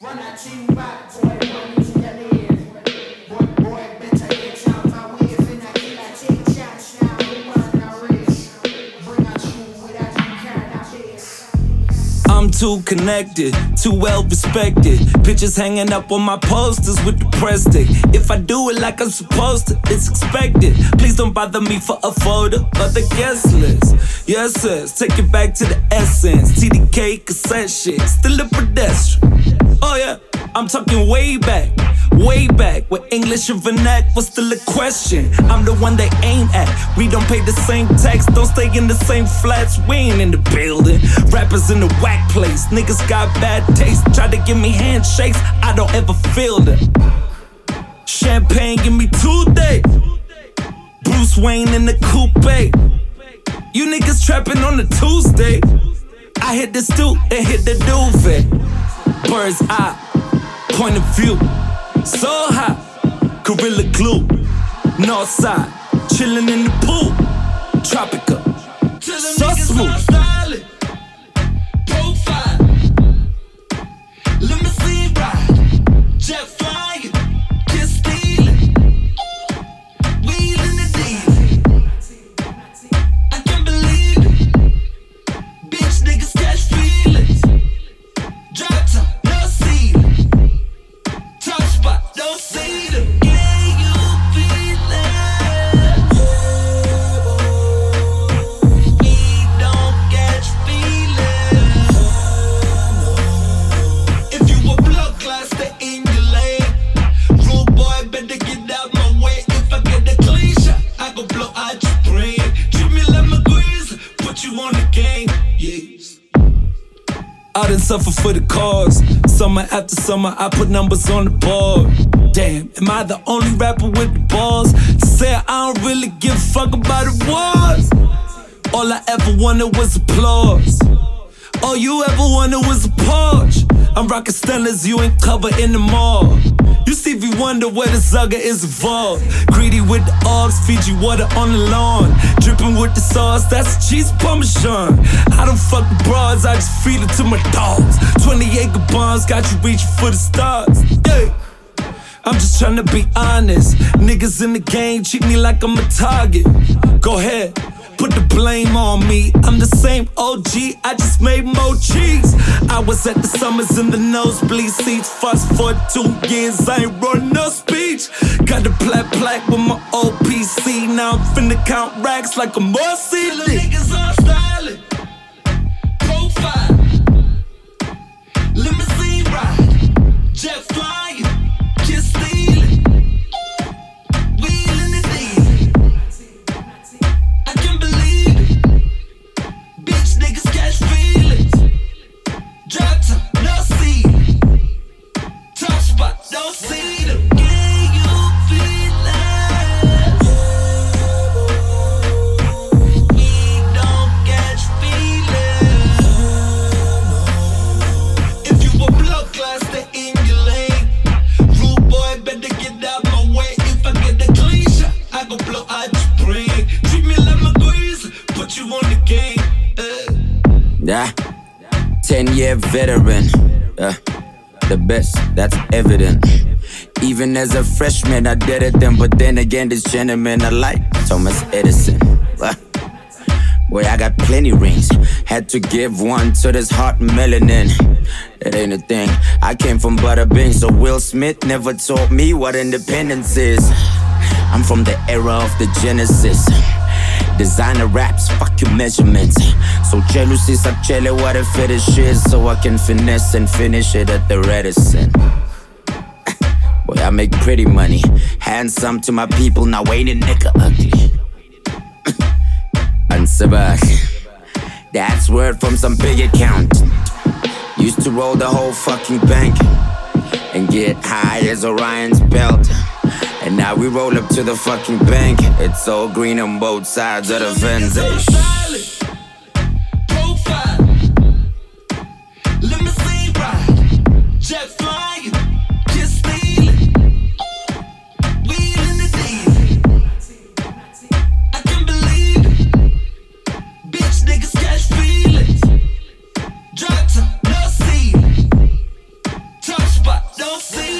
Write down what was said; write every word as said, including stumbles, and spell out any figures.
Run that team back, boy, run into your ears. Boy, boy, bitch, I get out my way. Finna kill, I take chance now. We run that race. Bring out you without you carry that base. I'm too connected, too well respected. Pictures hanging up on my posters with the press stick. If I do it like I'm supposed to, it's expected. Please don't bother me for a photo or the guest list. Yes, sir, take it back to the essence. T D K cassette shit, still a pedestrian. Oh yeah, I'm talking way back, way back, where English and vernac was still a question. I'm the one they aim at. We don't pay the same tax, don't stay in the same flats. We ain't in the building. Rappers in the whack place, niggas got bad taste. Try to give me handshakes, I don't ever feel them. Champagne, give me two days. Bruce Wayne in the coupe. You niggas trapping on a Tuesday. I hit the stoop and hit the duvet. Bird's eye, point of view, so high, Gorilla Glue, north side, chillin' in the pool, tropical, so smooth. Styling, profile, limousine ride, jet flying, kiss stealing, wheeling the deal. I can't believe it, bitch niggas catch feelings, drop top. Don't see them. Yeah, you feel it. We don't catch feelings. If you a blood class, stay in your lane. Rude boy, better get out my way. If I get the clean shot, I go blow out your brain. Treat me like my grease, put you on the game. Yes. I done suffer for the cause. Summer after summer, I put numbers on the board. Damn, am I the only rapper with the balls to say I don't really give a fuck about awards? All I ever wanted was applause. All you ever wanted was a Porsche. I'm rockin' Stellas, you ain't covered in the mall. You Stevie Wonder where the Zugger is involved. Greedy with the Augs, Fiji water on the lawn. Drippin' with the sauce, that's cheese parmesan. I don't fuck the broads, I just feed it to my dogs. twenty acre bombs got you reaching for the stars. Yeah. I'm just tryna be honest. Niggas in the game treat me like I'm a target. Go ahead, put the blame on me. I'm the same O G, I just made more cheese. I was at the summers in the nosebleed seats. Fast for two years, I ain't wrote no speech. Got the plaque plaque with my old P C. Now I'm finna count racks like a more C D. The niggas are styling, profile, limousine ride, jet flying, kiss stealing, wheeling the deal. I can't believe it, bitch niggas catch feelings. Drop top, no ceiling, top spot, don't see them. Yeah, you feel it. We don't catch feelings. If you a blood class, stay in your lane. Rude boy, better get out my way. If I get the clean shot, I go blow out your brain. Treat me like my grease, put you on the game. Uh. Yeah, ten-year veteran, uh, the best, that's evident. Even as a freshman, I did it then, but then again, this gentleman I like Thomas Edison. Uh, boy, I got plenty rings, had to give one to this hot melanin. It ain't a thing, I came from Butter Bing, so Will Smith never taught me what independence is. I'm from the era of the Genesis. Designer raps, fuck your measurements. So jealousy, actually what a fetish is. So I can finesse and finish it at the reticent. Boy, I make pretty money. Handsome to my people, now ain't a nigga ugly. Answer back. That's word from some big accountant. Used to roll the whole fucking bank and get high as Orion's belt. And now we roll up to the fucking bank. It's all green on both sides of the fence. Profile, limousine ride, jet flying, kiss stealing, wheeling the deal. I can't believe it, bitch niggas catch feelings. Drop top, no ceiling, top see.